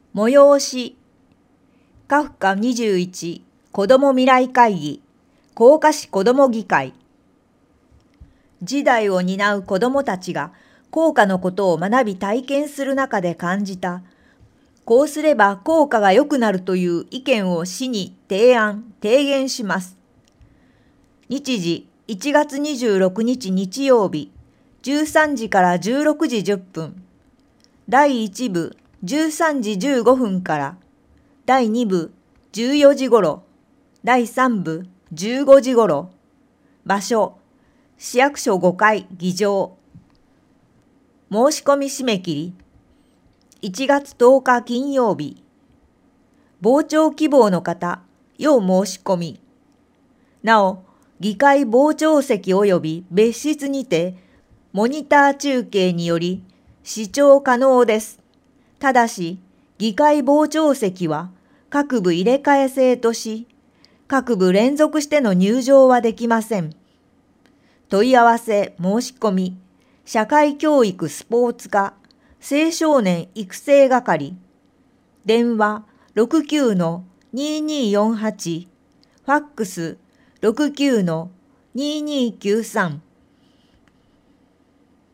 催し、カフカ21子ども未来会議、甲賀市子ども議会。次代を担う子どもたちが校歌のことを学び体験する中で感じた。こうすれば校歌が良くなるという意見を市に提言します。日時1月26日日曜日、13時から16時10分。第1部13時15分から、第2部14時ごろ、第3部15時ごろ。場所、市役所5階議場。申し込み締め切り、1月10日金曜日。傍聴希望の方、要申し込み。なお、議会傍聴席及び別室にて、モニター中継により視聴可能です。ただし、議会傍聴席は各部入れ替え制とし、各部連続しての入場はできません。問い合わせ申し込み、社会教育スポーツ課、青少年育成係、電話69-2248、ファックス69-2293